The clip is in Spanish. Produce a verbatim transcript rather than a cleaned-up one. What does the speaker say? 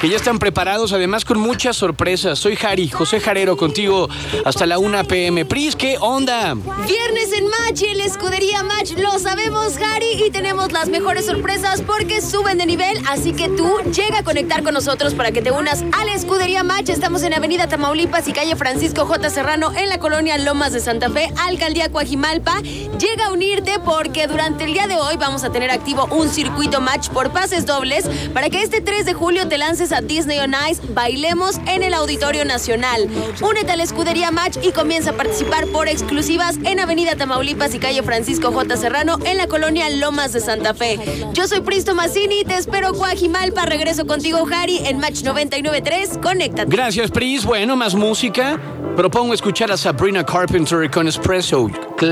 que ya están preparados, además con muchas sorpresas. Soy Jari, José Jarero, contigo hasta la una p.m. Pris, ¿qué onda? Viernes en Match, en la escudería Match, lo sabemos, Jari, y tenemos las mejores sorpresas porque suben de nivel, así que tú llega a conectar con nosotros para que te unas a la escudería Match. Estamos en Avenida Tamaulipas y calle Francisco J. Serrano, en la colonia Lomas de Santa Fe, Alcaldía Coajimalpa. Llega a unirte porque durante el día de hoy vamos a tener activo un circuito Match por pases dobles para que este tres de julio te lances a Disney on Ice, bailemos en el Auditorio Nacional. Únete a la escudería Match y comienza a participar por exclusivas en Avenida Tamaulipas y calle Francisco J. Serrano, en la colonia Lomas de Santa Fe. Yo soy Pristo Mazzini, te espero Coajimalpa. Regreso contigo, Jari, en Match noventa y nueve punto tres. Conéctate. Gracias, Pris. Bueno, más música. Propongo escuchar a Sabrina Carpenter con Espresso.